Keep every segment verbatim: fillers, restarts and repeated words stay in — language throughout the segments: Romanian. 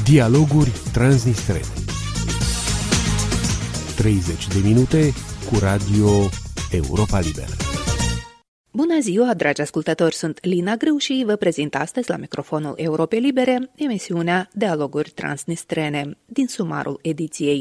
Dialoguri transnistrene. treizeci de minute cu Radio Europa Liberă. Bună ziua, dragi ascultători! Sunt Lina Grâu și vă prezint astăzi la microfonul Europei Libere emisiunea Dialoguri transnistrene din sumarul ediției.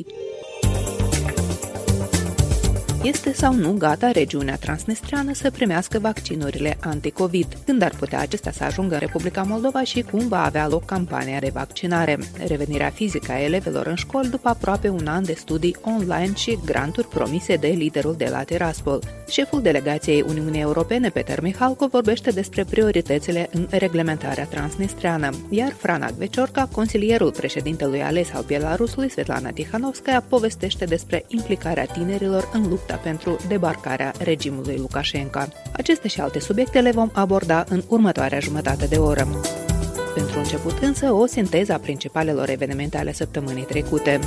Este sau nu gata regiunea transnistreană să primească vaccinurile anti-Covid? Când ar putea acestea să ajungă în Republica Moldova și cum va avea loc campania de vaccinare? Revenirea fizică a elevilor în școli după aproape un an de studii online și granturi promise de liderul de la Tiraspol. Șeful delegației Uniunii Europene, Peter Mihalkov, vorbește despre prioritățile în reglementarea transnistreană, iar Frana Gveciorca, consilierul președintelui ales al Belarusului, Svetlana Tikhanovskaya, povestește despre implicarea tinerilor în lupta pentru debarcarea regimului Lukashenko. Aceste și alte subiecte le vom aborda în următoarea jumătate de oră. Pentru început însă, o sinteză a principalelor evenimente ale săptămânii trecute.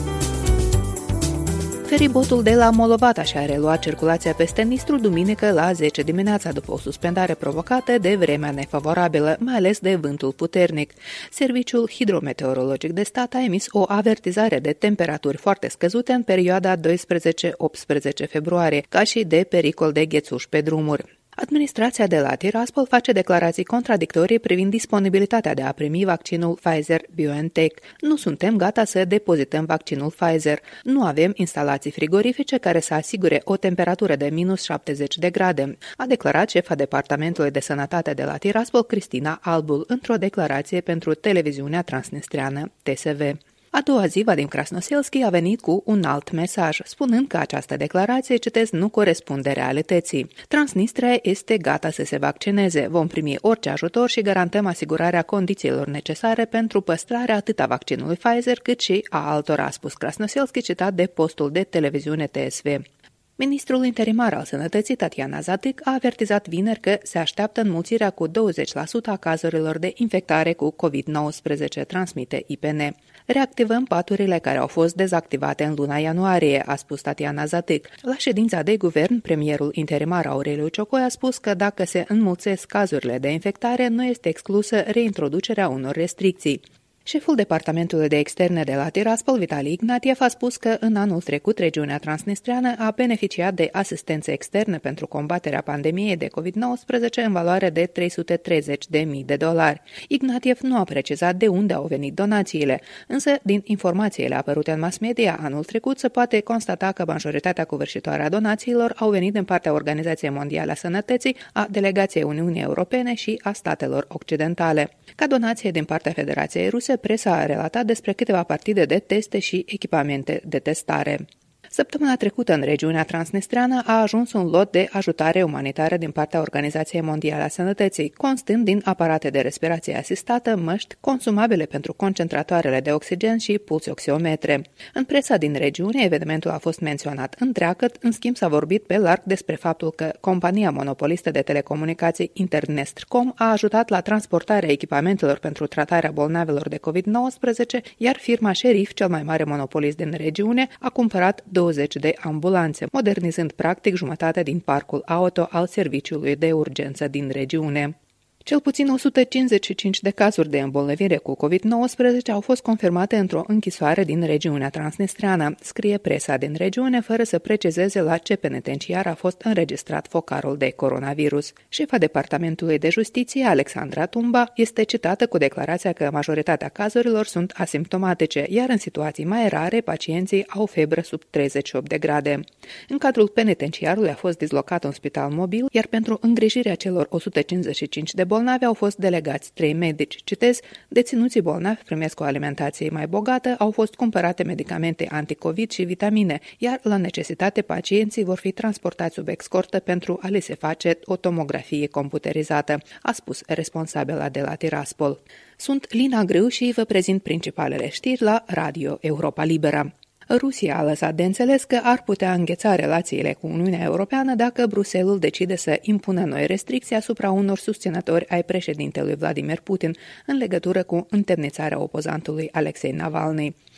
Feribotul de la Molovata și-a reluat circulația peste Nistru duminică la zece dimineața după o suspendare provocată de vremea nefavorabilă, mai ales de vântul puternic. Serviciul hidrometeorologic de stat a emis o avertizare de temperaturi foarte scăzute în perioada doisprezece optsprezece februarie, ca și de pericol de ghețuși pe drumuri. Administrația de la Tiraspol face declarații contradictorii privind disponibilitatea de a primi vaccinul Pfizer-BioNTech. Nu suntem gata să depozităm vaccinul Pfizer. Nu avem instalații frigorifice care să asigure o temperatură de minus șaptezeci de grade, a declarat șefa Departamentului de Sănătate de la Tiraspol, Cristina Albul, într-o declarație pentru televiziunea transnistreană T S V. A doua zi, Vadim Krasnoselski a venit cu un alt mesaj, spunând că această declarație, citez, nu corespunde realității. Transnistria este gata să se vaccineze, vom primi orice ajutor și garantăm asigurarea condițiilor necesare pentru păstrarea atât a vaccinului Pfizer cât și a altora, a spus Krasnoselski, citat de postul de televiziune T S V. Ministrul interimar al Sănătății, Tatiana Zatic, a avertizat vineri că se așteaptă înmulțirea cu douăzeci la sută a cazurilor de infectare cu covid nouăsprezece, transmite I P N. Reactivăm paturile care au fost dezactivate în luna ianuarie, a spus Tatiana Zatic. La ședința de guvern, premierul interimar Aureliu Ciocoi a spus că dacă se înmulțesc cazurile de infectare, nu este exclusă reintroducerea unor restricții. Șeful Departamentului de Externe de la Tiraspol, Vitali Ignatiev, a spus că în anul trecut regiunea transnistreană a beneficiat de asistență externă pentru combaterea pandemiei de covid nouăsprezece în valoare de trei sute treizeci de mii de dolari. Ignatiev nu a precizat de unde au venit donațiile, însă din informațiile apărute în mass media anul trecut se poate constata că majoritatea covârșitoare a donațiilor au venit din partea Organizației Mondiale a Sănătății, a Delegației Uniunii Europene și a statelor occidentale. Ca donație din partea Federației Ruse, presa a relatat despre câteva partide de teste și echipamente de testare. Săptămâna trecută, în regiunea transnistreană, a ajuns un lot de ajutare umanitară din partea Organizației Mondiale a Sănătății, constând din aparate de respirație asistată, măști, consumabile pentru concentratoarele de oxigen și pulsioxiometre. În presa din regiune, evenimentul a fost menționat întreagăt, în schimb s-a vorbit pe larg despre faptul că compania monopolistă de telecomunicații Internestcom a ajutat la transportarea echipamentelor pentru tratarea bolnavilor de covid nouăsprezece, iar firma Sheriff, cel mai mare monopolist din regiune, a cumpărat douăzeci de ambulanțe, modernizând practic jumătate din parcul auto al serviciului de urgență din regiune. Cel puțin o sută cincizeci și cinci de cazuri de îmbolnăvire cu covid nouăsprezece au fost confirmate într-o închisoare din regiunea transnistreană, scrie presa din regiune, fără să precizeze la ce penitenciar a fost înregistrat focarul de coronavirus. Șefa Departamentului de Justiție, Alexandra Tumba, este citată cu declarația că majoritatea cazurilor sunt asimptomatice, iar în situații mai rare, pacienții au febră sub treizeci și opt de grade. În cadrul penitenciarului a fost dislocat un spital mobil, iar pentru îngrijirea celor o sută cincizeci și cinci de bolnavi au fost delegați trei medici. Citez, deținuții bolnavi primesc o alimentație mai bogată, au fost cumpărate medicamente anticovid și vitamine, iar la necesitate pacienții vor fi transportați sub escortă pentru a le se face o tomografie computerizată, a spus responsabila de la Tiraspol. Sunt Lina Grâu și vă prezint principalele știri la Radio Europa Liberă. Rusia a lăsat de înțeles că ar putea îngheța relațiile cu Uniunea Europeană dacă Bruxelles decide să impună noi restricții asupra unor susținători ai președintelui Vladimir Putin în legătură cu întemnițarea opozantului Alexei Navalny.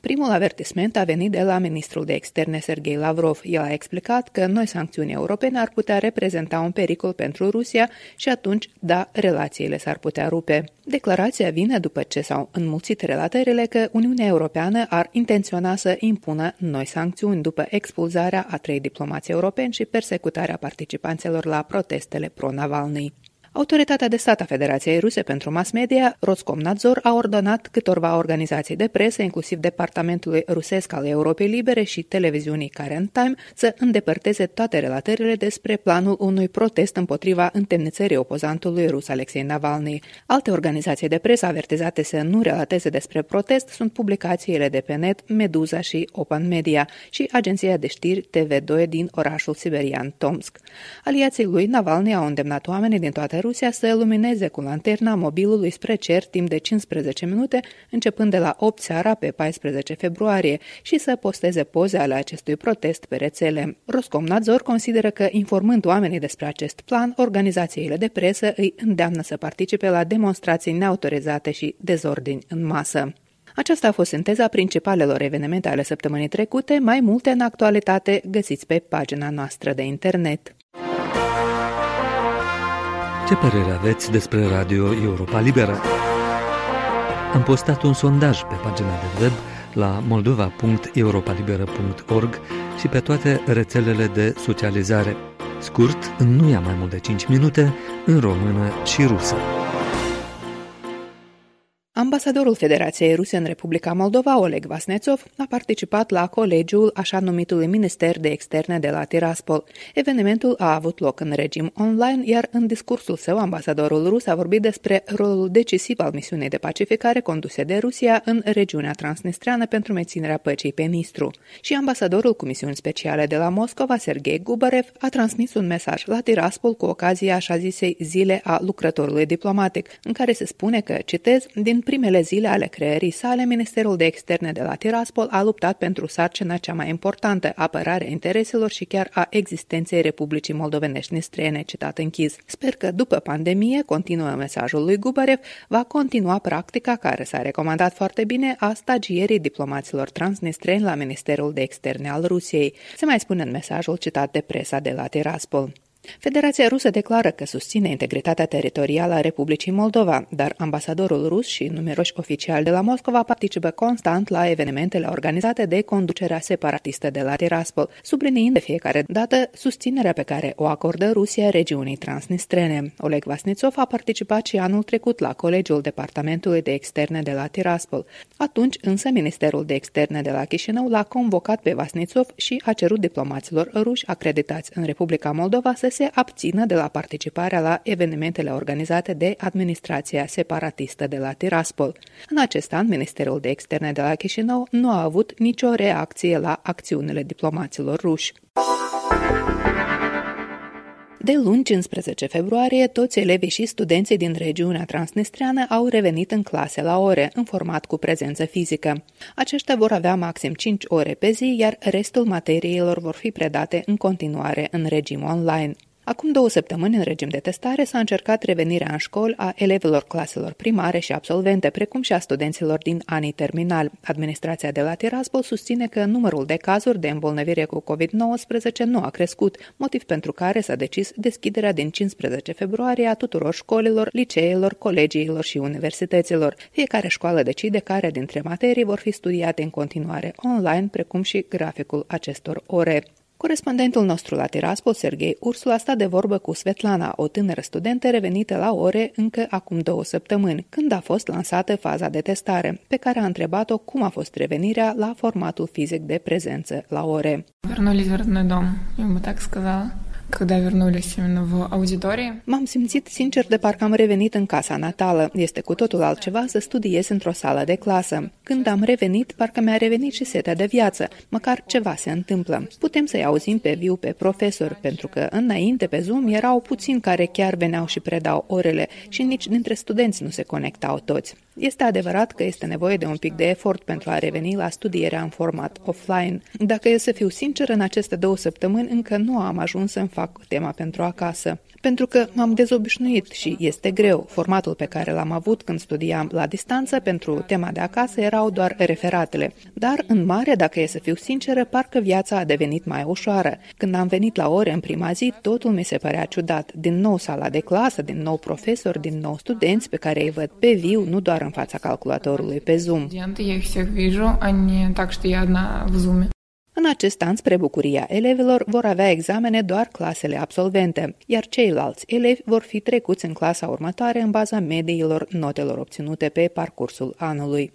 Primul avertisment a venit de la ministrul de externe Sergei Lavrov. El a explicat că noi sancțiuni europene ar putea reprezenta un pericol pentru Rusia și atunci, da, relațiile s-ar putea rupe. Declarația vine după ce s-au înmulțit relatările că Uniunea Europeană ar intenționa să impună noi sancțiuni după expulzarea a trei diplomați europeni și persecutarea participanților la protestele pro-Navalny. Autoritatea de stat a Federației Ruse pentru Mass Media, Roskomnadzor, a ordonat câtorva organizații de presă, inclusiv Departamentului Rusesc al Europei Libere și televiziunii Current Time, să îndepărteze toate relatările despre planul unui protest împotriva întemnițării opozantului rus Alexei Navalny. Alte organizații de presă avertizate să nu relateze despre protest sunt publicațiile de pe net Meduza și Open Media și agenția de știri T V doi din orașul siberian Tomsk. Aliații lui Navalny au îndemnat oamenii din toată Rusia să lumineze cu lanterna mobilului spre cer timp de cincisprezece minute, începând de la opt seara pe paisprezece februarie, și să posteze poze ale acestui protest pe rețele. Roskomnadzor consideră că, informând oamenii despre acest plan, organizațiile de presă îi îndeamnă să participe la demonstrații neautorizate și dezordini în masă. Aceasta a fost sinteza principalelor evenimente ale săptămânii trecute. Mai multe în actualitate găsiți pe pagina noastră de internet. Ce părere aveți despre Radio Europa Liberă? Am postat un sondaj pe pagina de web la moldova punct europa liberă punct org și pe toate rețelele de socializare. Scurt, în nu ia mai mult de cinci minute, în română și rusă. Ambasadorul Federației Ruse în Republica Moldova, Oleg Vasnetsov, a participat la colegiul așa numitului Minister de Externe de la Tiraspol. Evenimentul a avut loc în regim online, iar în discursul său, ambasadorul rus a vorbit despre rolul decisiv al misiunii de pacificare conduse de Rusia în regiunea transnistreană pentru menținerea păcii pe Nistru. Și ambasadorul cu misiuni speciale de la Moscova, Sergei Gubarev, a transmis un mesaj la Tiraspol cu ocazia așa zisei zile a lucrătorului diplomatic, în care se spune că, citez, din primele zile ale creării sale, Ministerul de Externe de la Tiraspol a luptat pentru sarcina cea mai importantă, apărarea intereselor și chiar a existenței Republicii Moldovenești Nistrene, citat închis. Sper că după pandemie, continuă mesajul lui Gubarev, va continua practica care s-a recomandat foarte bine a stagierii diplomaților transnistreni la Ministerul de Externe al Rusiei. Se mai spune în mesajul citat de presa de la Tiraspol. Federația Rusă declară că susține integritatea teritorială a Republicii Moldova, dar ambasadorul rus și numeroși oficiali de la Moscova participă constant la evenimentele organizate de conducerea separatistă de la Tiraspol, subliniind de fiecare dată susținerea pe care o acordă Rusia regiunii transnistrene. Oleg Vasnetsov a participat și anul trecut la Colegiul Departamentului de Externe de la Tiraspol. Atunci însă Ministerul de Externe de la Chișinău l-a convocat pe Vasnetsov și a cerut diplomaților ruși acreditați în Republica Moldova să se abțină de la participarea la evenimentele organizate de administrația separatistă de la Tiraspol. În acest an, Ministerul de Externe de la Chișinău nu a avut nicio reacție la acțiunile diplomaților ruși. De luni, cincisprezece februarie, toți elevii și studenții din regiunea transnistreană au revenit în clase la ore, în format cu prezență fizică. Aceștia vor avea maxim cinci ore pe zi, iar restul materiilor vor fi predate în continuare în regim online. Acum două săptămâni, în regim de testare, s-a încercat revenirea în școli a elevilor claselor primare și absolvente, precum și a studenților din anii terminali. Administrația de la Tiraspol susține că numărul de cazuri de îmbolnăvire cu covid nouăsprezece nu a crescut, motiv pentru care s-a decis deschiderea din cincisprezece februarie a tuturor școlilor, liceelor, colegiilor și universităților. Fiecare școală decide care dintre materii vor fi studiate în continuare online, precum și graficul acestor ore. Corespondentul nostru la Tiraspol, Serghei Ursul, a stat de vorbă cu Svetlana, o tânără studentă revenită la ore încă acum două săptămâni, când a fost lansată faza de testare, pe care a întrebat-o cum a fost revenirea la formatul fizic de prezență la ore. Вернулись в родной дом, я бы так сказала. Когда вернулись именно в аудитории. M-am simțit sincer de parcă am revenit în casa natală. Este cu totul altceva să studiez într-o sală de clasă. Când am revenit, parcă mi-a revenit și setea de viață. Măcar ceva se întâmplă. Putem să-i auzim pe viu pe profesori, pentru că înainte pe Zoom erau puțini care chiar veneau și predau orele și nici dintre studenți nu se conectau toți. Este adevărat că este nevoie de un pic de efort pentru a reveni la studierea în format offline. Dacă e să fiu sincer, în aceste două săptămâni încă nu am ajuns să-mi fac tema pentru acasă. pentru că m-am dezobișnuit și este greu. Formatul pe care l-am avut când studiam la distanță pentru tema de acasă erau doar referatele. Dar, în mare, dacă e să fiu sinceră, parcă viața a devenit mai ușoară. Când am venit la ore în prima zi, totul mi se părea ciudat. Din nou sala de clasă, din nou profesori, din nou studenți pe care îi văd pe viu, nu doar în fața calculatorului pe Zoom. În acest an, spre bucuria elevilor, vor avea examene doar clasele absolvente, iar ceilalți elevi vor fi trecuți în clasa următoare în baza mediilor notelor obținute pe parcursul anului.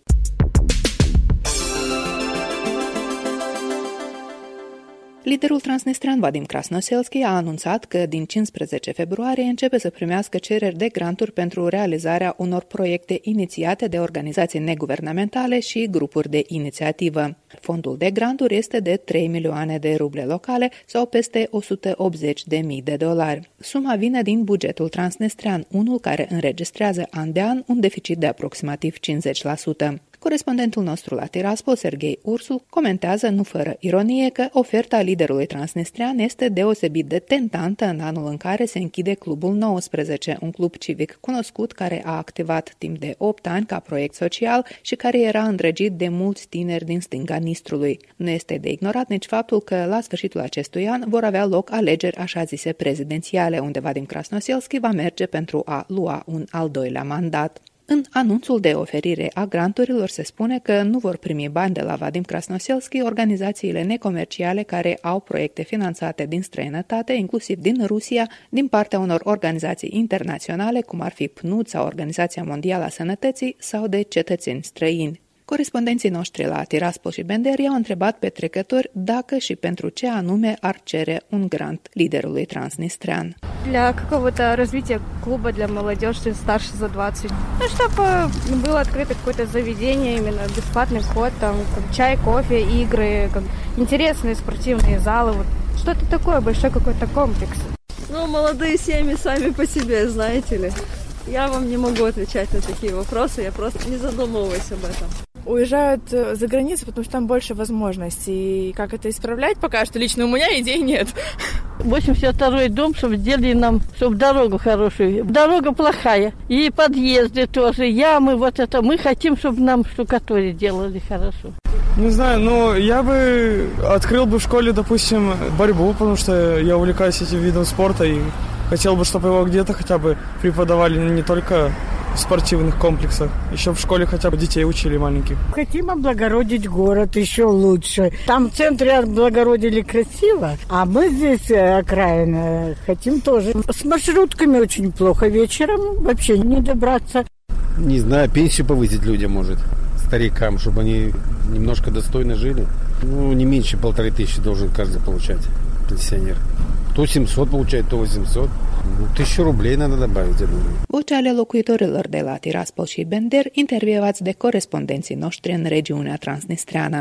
Liderul transnistrean Vadim Krasnoselski a anunțat că din cincisprezece februarie începe să primească cereri de granturi pentru realizarea unor proiecte inițiate de organizații neguvernamentale și grupuri de inițiativă. Fondul de granturi este de trei milioane de ruble locale sau peste o sută optzeci de mii de dolari. Suma vine din bugetul transnistrean, unul care înregistrează an de an un deficit de aproximativ cincizeci la sută. Corespondentul nostru la Tiraspol, Serghei Ursu, comentează nu fără ironie că oferta liderului transnistrean este deosebit de tentantă în anul în care se închide Clubul nouăsprezece, un club civic cunoscut care a activat timp de opt ani ca proiect social și care era îndrăgit de mulți tineri din stânga Nistrului. Nu este de ignorat nici faptul că la sfârșitul acestui an vor avea loc alegeri așa zise prezidențiale, unde Vadim Krasnoselski va merge pentru a lua un al doilea mandat. În anunțul de oferire a granturilor se spune că nu vor primi bani de la Vadim Krasnoselski organizațiile necomerciale care au proiecte finanțate din străinătate, inclusiv din Rusia, din partea unor organizații internaționale, cum ar fi P N U D sau Organizația Mondială a Sănătății, sau de cetățeni străini. Corespondenții noștri la Tiraspol și Bender i-au întrebat pe trecători dacă și pentru ce anume ar cere un grant liderului transnistrean. Для какого-то развития клуба для молодежи старше за двадцать. Ну, чтобы было открыто какое-то заведение, именно бесплатный вход, там, чай, кофе, игры, как интересные спортивные залы, вот что-то такое, большой какой-то комплекс. Ну, молодые семьи сами по себе, знаете ли. Я вам не могу отвечать на такие вопросы, я просто не задумываюсь об этом. Уезжают за границу, потому что там больше возможностей. И как это исправлять, пока что лично у меня идей нет. восемьдесят второй дом, чтобы сделали нам, чтобы дорогу хорошую. Дорога плохая. И подъезды тоже, ямы, вот это. Мы хотим, чтобы нам штукатури делали хорошо. Не знаю, но я бы открыл бы в школе, допустим, борьбу, потому что я увлекаюсь этим видом спорта и хотел бы, чтобы его где-то хотя бы преподавали не только в спортивных комплексах, еще в школе хотя бы детей учили маленьких. Хотим облагородить город еще лучше. Там в центре облагородили красиво, а мы здесь окраина хотим тоже. С маршрутками очень плохо вечером, вообще не добраться. Не знаю, пенсию повысить людям, может, старикам, чтобы они немножко достойно жили. Ну, не меньше полторы тысячи должен каждый получать пенсионер. То семьсот получает, то восемьсот. Ну, tысячу рублей надо добавить, я думаю. Voce ale locuitorilor de la Tiraspol și Bender, intervievați de corespondenții noștri în regiunea transnistreană.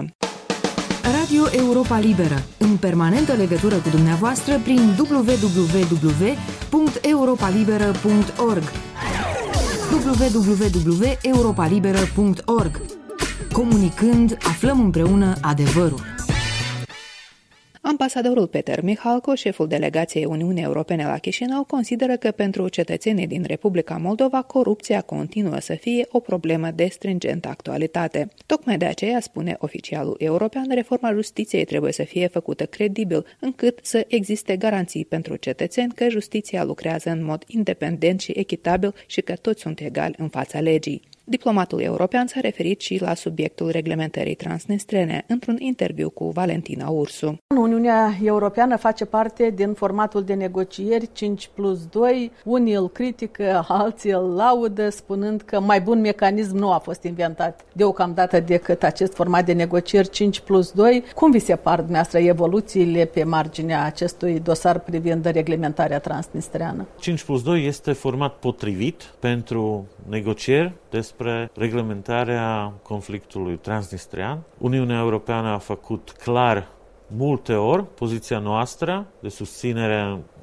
Radio Europa Liberă, în permanentă legătură cu dumneavoastră prin w w w punct europa liberă punct org w w w punct europa liberă punct org. Comunicând, aflăm împreună adevărul. Ambasadorul Peter Mihalko, șeful delegației Uniunii Europene la Chișinău, consideră că pentru cetățenii din Republica Moldova corupția continuă să fie o problemă de stringentă actualitate. Tocmai de aceea, spune oficialul european, reforma justiției trebuie să fie făcută credibil, încât să existe garanții pentru cetățeni că justiția lucrează în mod independent și echitabil și că toți sunt egali în fața legii. Diplomatul european s-a referit și la subiectul reglementării transnistrene într-un interviu cu Valentina Ursu. Uniunea Europeană face parte din formatul de negocieri cinci plus doi. Unii îl critică, alții îl laudă, spunând că mai bun mecanism nu a fost inventat deocamdată decât acest format de negocieri cinci plus doi. Cum vi se par dumneavoastră evoluțiile pe marginea acestui dosar privind reglementarea transnistreană? cinci plus doi este format potrivit pentru negocieri despre reglementarea conflictului transnistrian. Uniunea Europeană a făcut clar multe ori poziția noastră de susținere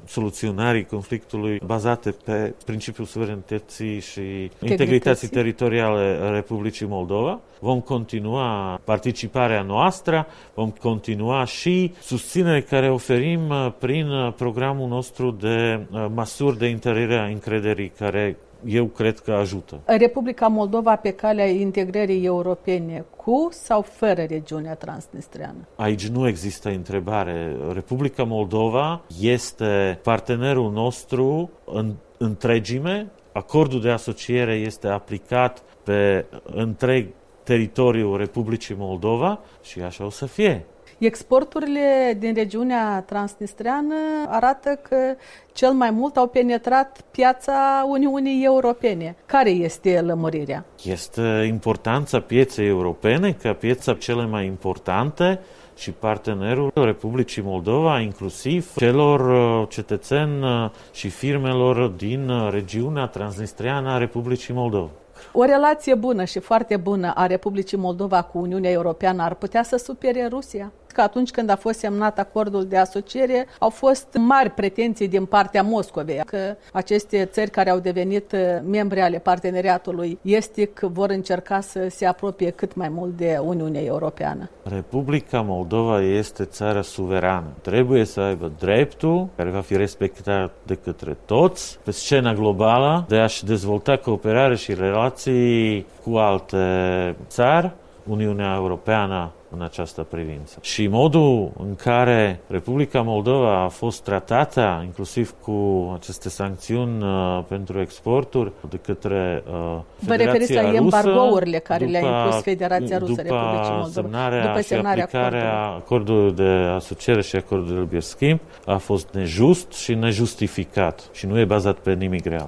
soluționării conflictului bazate pe principiul suverenității și integrității teritoriale a Republicii Moldova. Vom continua participarea noastră, vom continua și susținerea care oferim prin programul nostru de măsuri de întărire a încrederii, care eu cred că ajută. Republica Moldova pe calea integrării europene cu sau fără regiunea transnistreană? Aici nu există întrebare. Republica Moldova este partenerul nostru în întregime. Acordul de asociere este aplicat pe întreg teritoriul Republicii Moldova și așa o să fie. Exporturile din regiunea transnistreană arată că cel mai mult au penetrat piața Uniunii Europene. Care este lămurirea? Este importanța pieței europene ca piața cele mai importante și partenerul Republicii Moldova, inclusiv celor cetățeni și firmelor din regiunea transnistreană a Republicii Moldova. O relație bună și foarte bună a Republicii Moldova cu Uniunea Europeană ar putea să supere Rusia? Că atunci când a fost semnat acordul de asociere, au fost mari pretenții din partea Moscovei că aceste țări care au devenit membre ale parteneriatului estic vor încerca să se apropie cât mai mult de Uniunea Europeană. Republica Moldova este țară suverană. Trebuie să aibă dreptul, care va fi respectat de către toți, pe scena globală, de a-și dezvolta cooperare și relații cu alte țări, Uniunea Europeană în această privință. Și modul în care Republica Moldova a fost tratată, inclusiv cu aceste sancțiuni uh, pentru exporturi de către uh, Federația Vă referiți la Rusă, embargourile care după, le-a impus Federația Rusă Republicii Moldova? Semnarea după semnarea și aplicarea acordului de asociere și acordului de liber schimb a fost nejust și nejustificat și nu e bazat pe nimic real.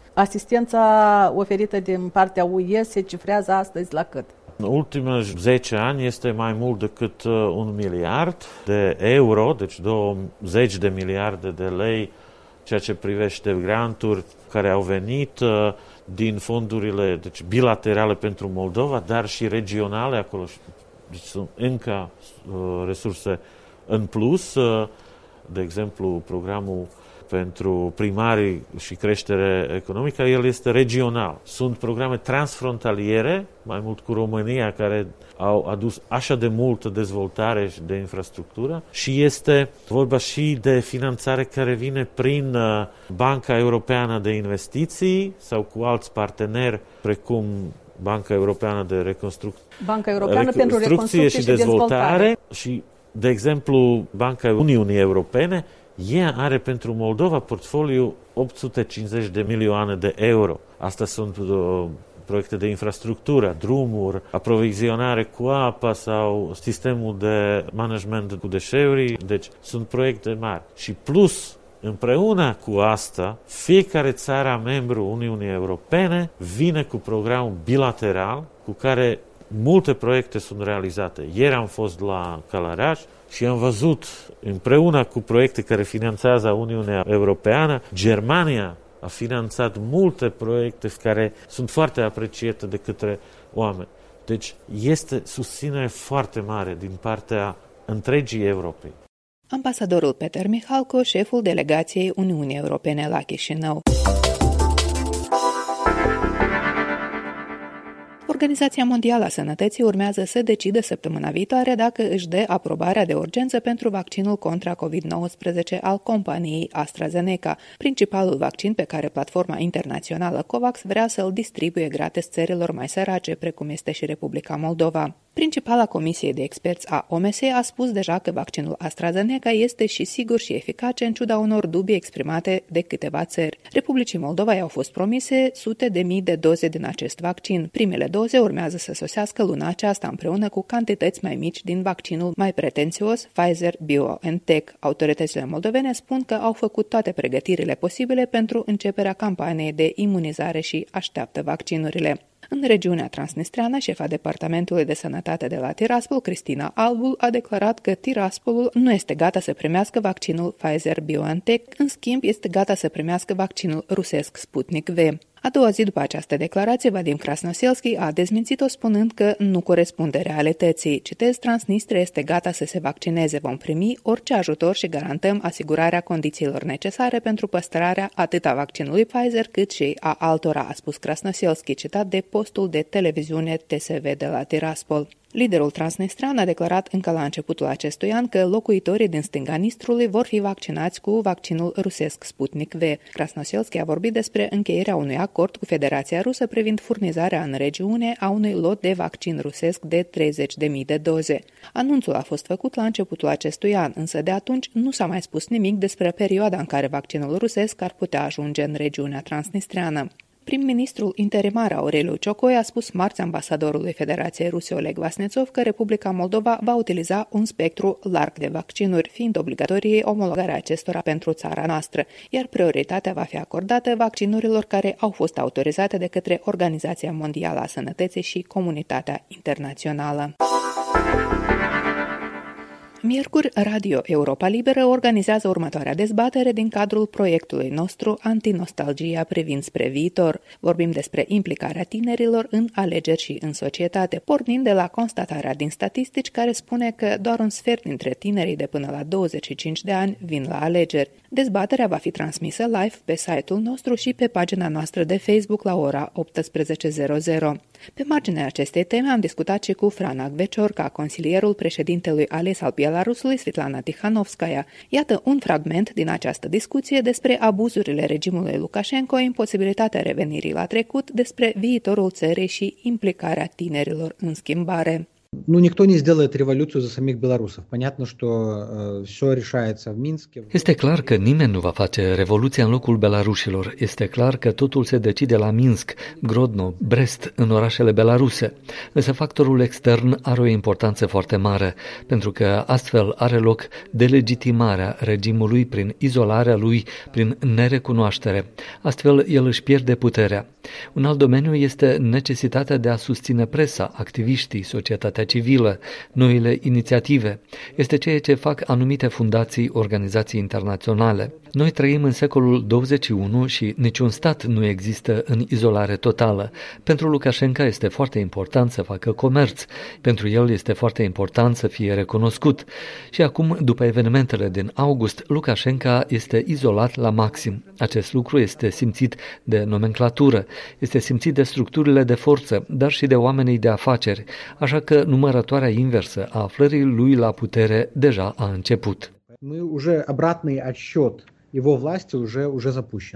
Asistența oferită din partea U E se cifrează astăzi la cât? În ultimele zece ani este mai mult decât un miliard de euro, deci douăzeci de miliarde de lei, ceea ce privește granturi care au venit din fondurile deci bilaterale pentru Moldova, dar și regionale, acolo deci sunt încă resurse în plus, de exemplu programul pentru primarii și creștere economică, el este regional. Sunt programe transfrontaliere, mai mult cu România, care au adus așa de multă dezvoltare și de infrastructură și este vorba și de finanțare care vine prin Banca Europeană de Investiții sau cu alți parteneri precum Banca Europeană de Reconstrucție, Banca Europeană pentru Reconstrucție și, și Dezvoltare și, de exemplu, Banca Uniunii Europene. Ea are pentru Moldova portfoliu opt sute cincizeci de milioane de euro. Astea sunt uh, proiecte de infrastructură, drumuri, aprovizionare cu apă sau sistemul de management cu deșeuri. Deci sunt proiecte mari. Și plus, împreună cu asta, fiecare țară membru Uniunii Europene vine cu program bilateral cu care multe proiecte sunt realizate. Ieri am fost la Călăraș și am văzut împreună cu proiecte care finanțează Uniunea Europeană, Germania a finanțat multe proiecte care sunt foarte apreciate de către oameni. Deci este susținere foarte mare din partea întregii Europei. Ambasadorul Peter Mihalco, șeful delegației Uniunii Europene la Chișinău. Organizația Mondială a Sănătății urmează să decidă săptămâna viitoare dacă își dă aprobarea de urgență pentru vaccinul contra covid nouăsprezece al companiei AstraZeneca, principalul vaccin pe care platforma internațională COVAX vrea să-l distribuie gratis țărilor mai sărace, precum este și Republica Moldova. Principala comisie de experți a O M S a spus deja că vaccinul AstraZeneca este și sigur și eficace în ciuda unor dubii exprimate de câteva țări. Republicii Moldova i-au fost promise sute de mii de doze din acest vaccin. Primele doze urmează să sosească luna aceasta împreună cu cantități mai mici din vaccinul mai pretențios Pfizer-BioNTech. Autoritățile moldovene spun că au făcut toate pregătirile posibile pentru începerea campaniei de imunizare și așteaptă vaccinurile. În regiunea transnistreană, șefa Departamentului de Sănătate de la Tiraspol, Cristina Albul, a declarat că Tiraspolul nu este gata să primească vaccinul Pfizer-BioNTech, în schimb este gata să primească vaccinul rusesc Sputnik V. A doua zi după această declarație, Vadim Krasnoselski a dezmințit-o spunând că nu corespunde realității. Citez, Transnistria este gata să se vaccineze. Vom primi orice ajutor și garantăm asigurarea condițiilor necesare pentru păstrarea atât a vaccinului Pfizer cât și a altora, a spus Krasnoselski, citat de postul de televiziune T S V de la Tiraspol. Liderul transnistrean a declarat încă la începutul acestui an că locuitorii din stânga Nistrului vor fi vaccinați cu vaccinul rusesc Sputnik V. Krasnoselski a vorbit despre încheierea unui acord cu Federația Rusă privind furnizarea în regiune a unui lot de vaccin rusesc de treizeci de mii de doze. Anunțul a fost făcut la începutul acestui an, însă de atunci nu s-a mai spus nimic despre perioada în care vaccinul rusesc ar putea ajunge în regiunea transnistreană. Prim-ministrul interimar Aureliu Ciocoi a spus marți ambasadorului Federației Ruse Oleg Vasnetsov că Republica Moldova va utiliza un spectru larg de vaccinuri, fiind obligatorie omologarea acestora pentru țara noastră, iar prioritatea va fi acordată vaccinurilor care au fost autorizate de către Organizația Mondială a Sănătății și comunitatea internațională. Miercuri, Radio Europa Liberă organizează următoarea dezbatere din cadrul proiectului nostru Antinostalgia privind spre viitor. Vorbim despre implicarea tinerilor în alegeri și în societate, pornind de la constatarea din statistici care spune că doar un sfert dintre tinerii de până la douăzeci și cinci de ani vin la alegeri. Dezbaterea va fi transmisă live pe site-ul nostru și pe pagina noastră de Facebook la ora optsprezece zero zero. Pe marginea acestei teme am discutat și cu Frana Gveciorca, consilierul președintelui ales al Belarusului Svetlana Tikhanovskaya. Iată un fragment din această discuție despre abuzurile regimului Lukashenko, imposibilitatea revenirii la trecut, despre viitorul țării și implicarea tinerilor în schimbare. Ну, никто не сделает революцию за самих белорусов. Понятно, что э, все решается в Минске. Este clar că nimeni nu va face revoluția în locul belarușilor. Este clar că totul se decide la Minsk, Grodno, Brest, în orașele belaruse. Însă factorul extern are o importanță foarte mare, pentru că astfel are loc delegitimarea regimului prin izolarea lui, prin nerecunoaștere. Astfel, el își pierde puterea. Un alt domeniu este necesitatea de a susține presa, activiștii, societatea civilă, noile inițiative. Este ceea ce fac anumite fundații, organizații internaționale. Noi trăim în secolul douăzeci și unu și niciun stat nu există în izolare totală. Pentru Lukashenko este foarte important să facă comerț. Pentru el este foarte important să fie recunoscut. Și acum, după evenimentele din august, Lukashenko este izolat la maxim. Acest lucru este simțit de nomenclatură, este simțit de structurile de forță, dar și de oamenii de afaceri, așa că numărătoarea inversă a aflării lui la putere deja a început. Мы уже обратный отсчет его власти уже уже запущен.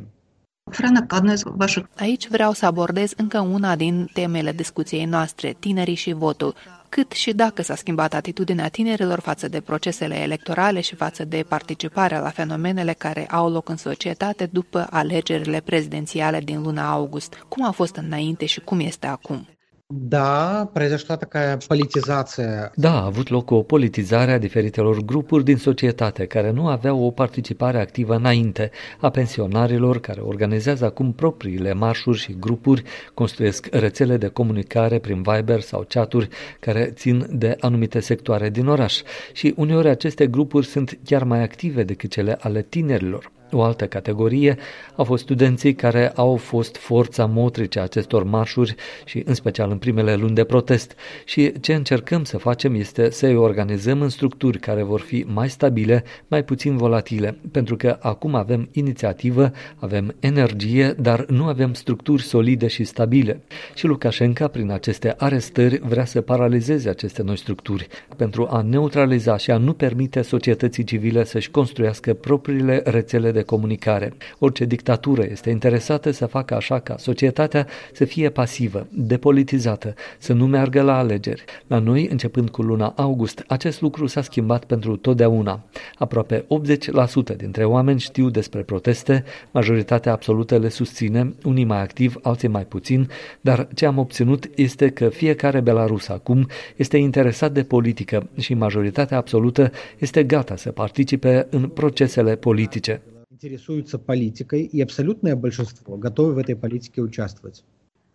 Aici vreau să abordez încă una din temele discuției noastre, tinerii și votul. Cât și dacă s-a schimbat atitudinea tinerilor față de procesele electorale și față de participarea la fenomenele care au loc în societate după alegerile prezidențiale din luna august. Cum a fost înainte și cum este acum? Da, произошла такая политизация. Da, a avut loc o politizare a diferitelor grupuri din societate care nu aveau o participare activă înainte, a pensionarilor care organizează acum propriile marșuri și grupuri, construiesc rețele de comunicare prin Viber sau chaturi care țin de anumite sectoare din oraș și uneori aceste grupuri sunt chiar mai active decât cele ale tinerilor. O altă categorie au fost studenții care au fost forța motrice a acestor marșuri și în special în primele luni de protest. Și ce încercăm să facem este să îi organizăm în structuri care vor fi mai stabile, mai puțin volatile, pentru că acum avem inițiativă, avem energie, dar nu avem structuri solide și stabile. Și Lukashenko, prin aceste arestări, vrea să paralizeze aceste noi structuri pentru a neutraliza și a nu permite societății civile să-și construiască propriile rețele de comunicare. Orice dictatură este interesată să facă așa ca societatea să fie pasivă, depolitizată, să nu meargă la alegeri. La noi, începând cu luna august, acest lucru s-a schimbat pentru totdeauna. Aproape optzeci la sută dintre oameni știu despre proteste, majoritatea absolută le susține, unii mai activ, alții mai puțin, dar ce am obținut este că fiecare belarus acum este interesat de politică și majoritatea absolută este gata să participe în procesele politice. Интересуются политикой, и абсолютное большинство готовы в этой политике участвовать.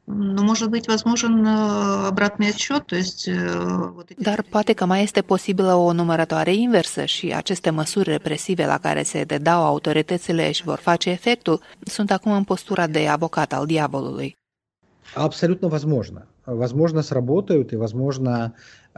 Но может быть возможен обратный отсчет, то есть... Dar poate că mai este posibilă o numărătoare inversă și aceste măsuri represive la care se dedau autoritățile își vor face efectul, sunt acum în postura de avocat al diavolului. Абсолютно возможно. Возможно, сработают, и, возможно,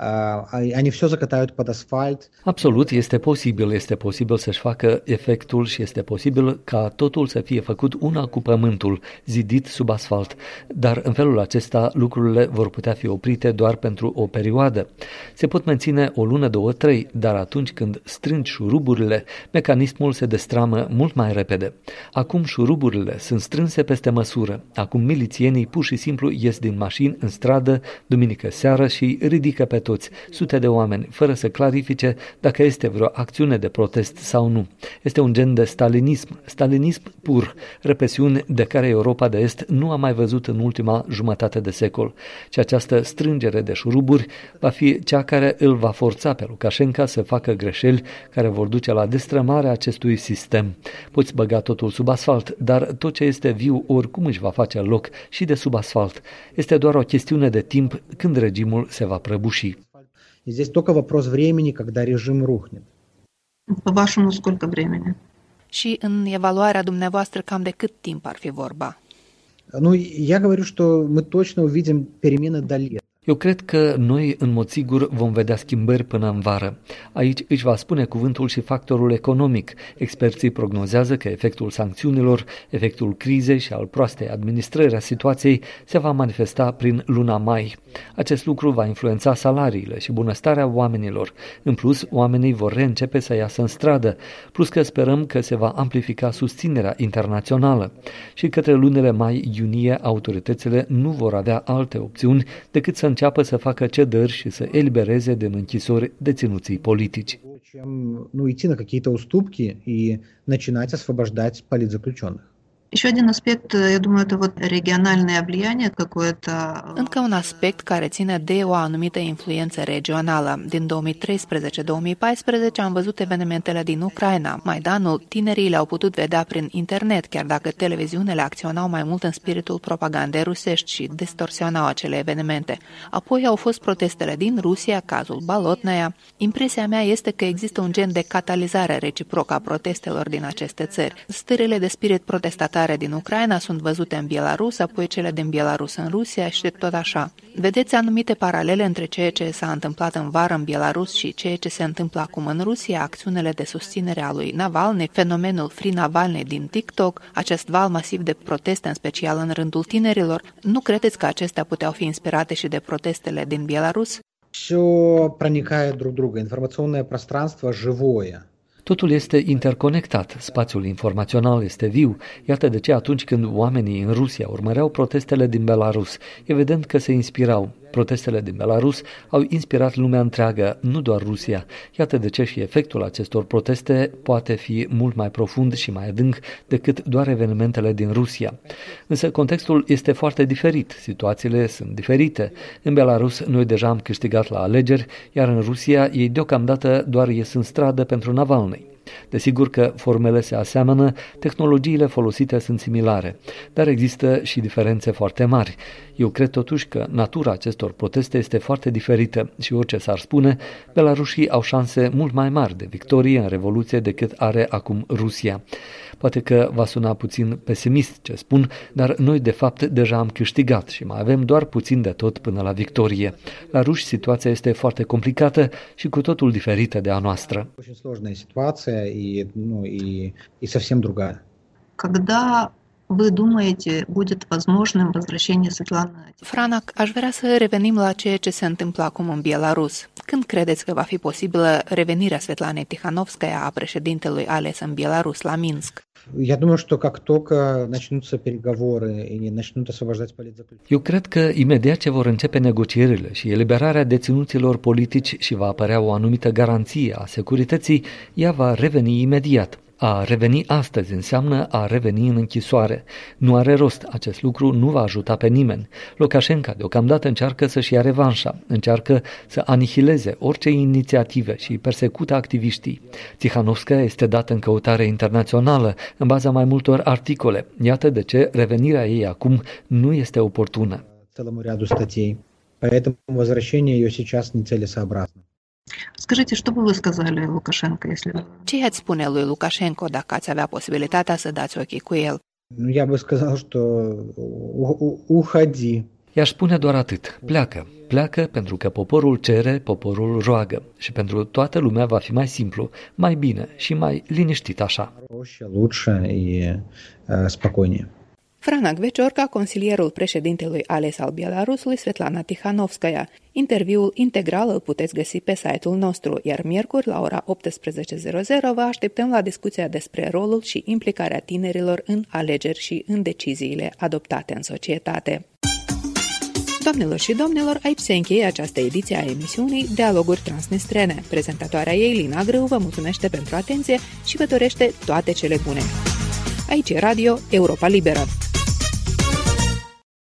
они все закатают под асфальт. Absolut, este posibil, este posibil să-și facă efectul și este posibil ca totul să fie făcut una cu pământul, zidit sub asfalt, dar în felul acesta lucrurile vor putea fi oprite doar pentru o perioadă. Se pot menține o lună, două, trei, dar atunci când strângi șuruburile, mecanismul se destramă mult mai repede. Acum șuruburile sunt strânse peste măsură, acum milițienii pur și simplu ies din mașini în stradă, duminică seară și ridică pe toți, sute de oameni, fără să clarifice dacă este vreo acțiune de protest sau nu. Este un gen de stalinism, stalinism pur, represiuni de care Europa de Est nu a mai văzut în ultima jumătate de secol. Și această strângere de șuruburi va fi cea care îl va forța pe Lukashenko să facă greșeli care vor duce la destrămarea acestui sistem. Poți băga totul sub asfalt, dar tot ce este viu oricum își va face loc și de sub asfalt. Este doar o chestiune de timp când regimul se va prăbuși. Здесь только вопрос времени, когда режим рухнет. По-вашему, сколько времени? Și în evaluarea dumneavoastră cam de cât timp ar fi vorba? Ну, я говорю, что мы точно увидим перемены до лета. Eu cred că noi, în mod sigur, vom vedea schimbări până în vară. Aici își va spune cuvântul și factorul economic. Experții prognozează că efectul sancțiunilor, efectul crizei și al proastei administrări a situației se va manifesta prin luna mai. Acest lucru va influența salariile și bunăstarea oamenilor. În plus, oamenii vor reîncepe să iasă în stradă, plus că sperăm că se va amplifica susținerea internațională. Și către lunile mai-iunie, autoritățile nu vor avea alte opțiuni decât să înceapă să facă cedări și să elibereze din închisori deținuții politici. Ну, идти на какие-то уступки и начинать освобождать политзаключенных. Еще один аспект, я думаю, это вот региональное влияние какое-то. Încă un aspect care ține de o anumită influență regională. Din două mii treisprezece două mii paisprezece am văzut evenimentele din Ucraina. Maidanul, tinerii le-au putut vedea prin internet, chiar dacă televiziunile acționau mai mult în spiritul propagandei rusești și distorsionau acele evenimente. Apoi au fost protestele din Rusia, cazul Balotnaia. Impresia mea este că există un gen de catalizare reciprocă a protestelor din aceste țări. Stările de spirit protestatare din Ucraina sunt văzute în Belarus, apoi cele din Belarus în Rusia și tot așa. Vedeți anumite paralele între ceea ce s-a întâmplat în vară în Belarus și ceea ce se întâmplă acum în Rusia, acțiunile de susținere a lui Navalny, fenomenul Free Navalny din TikTok, acest val masiv de proteste, în special în rândul tinerilor. Nu credeți că acestea puteau fi inspirate și de protestele din Belarus? Все проникает друг в друга. Информационное пространство живое. Totul este interconectat, spațiul informațional este viu, iată de ce atunci când oamenii în Rusia urmăreau protestele din Belarus, evident că se inspirau. Protestele din Belarus au inspirat lumea întreagă, nu doar Rusia. Iată de ce și efectul acestor proteste poate fi mult mai profund și mai adânc decât doar evenimentele din Rusia. Însă contextul este foarte diferit, situațiile sunt diferite. În Belarus noi deja am câștigat la alegeri, iar în Rusia ei deocamdată doar ies în stradă pentru Navalny. Desigur că formele se aseamănă, tehnologiile folosite sunt similare, dar există și diferențe foarte mari. Eu cred totuși că natura acestor proteste este foarte diferită și orice s-ar spune, belarușii au șanse mult mai mari de victorie în Revoluție decât are acum Rusia. Poate că va suna puțin pesimist ce spun, dar noi de fapt deja am câștigat și mai avem doar puțin de tot până la victorie. La ruși situația este foarte complicată și cu totul diferită de a noastră. Очень сложная ситуация и, ну, и, и совсем другая. Когда вы думаете, будет возможным возвращение Светланы? Franak, aș vrea să revenim la ceea ce se întâmplă acum în Belarus. Când credeți că va fi posibilă revenirea Svetlanei Tikhanovskaya, a președintelui ales în Belarus, la Minsk? Я думаю, что как только начнутся переговоры и начнут освобождать политзаключенных. Eu cred că imediat ce vor începe negocierile și eliberarea deținuților politici și va apărea o anumită garanție a securității, ea va reveni imediat. A reveni astăzi înseamnă a reveni în închisoare. Nu are rost, acest lucru nu va ajuta pe nimeni. Lukashenko deocamdată încearcă să-și ia revanșa, încearcă să anihileze orice inițiative și persecută activiștii. Tihanovskaya este dată în căutare internațională în baza mai multor articole. Iată de ce revenirea ei acum nu este oportună. Целому ряду статей. Поэтому возвращение ее сейчас нецелесообразно. Скажите, что бы вы сказали Лукашенко, если... Ce i-ați spune lui Lukashenko dacă ați avea posibilitatea să dați ochii cu el? Я бы сказал, что уходи. I-aș spune doar atât. Pleacă. Pleacă pentru că poporul cere, poporul roagă. Și pentru toată lumea va fi mai simplu, mai bine și mai liniștit așa. Проще, лучше и спокойнее. Franak Veciorca, consilierul președintelui ales al Belarusului, Svetlana Tihanovskaya. Interviul integral îl puteți găsi pe site-ul nostru, iar miercuri, la ora optsprezece vă așteptăm la discuția despre rolul și implicarea tinerilor în alegeri și în deciziile adoptate în societate. Doamnelor și domnilor, aici se încheie această ediție a emisiunii Dialoguri Transnistrene. Prezentatoarea ei, Lina Grâu, vă mulțumește pentru atenție și vă dorește toate cele bune. Aici e Radio Europa Liberă.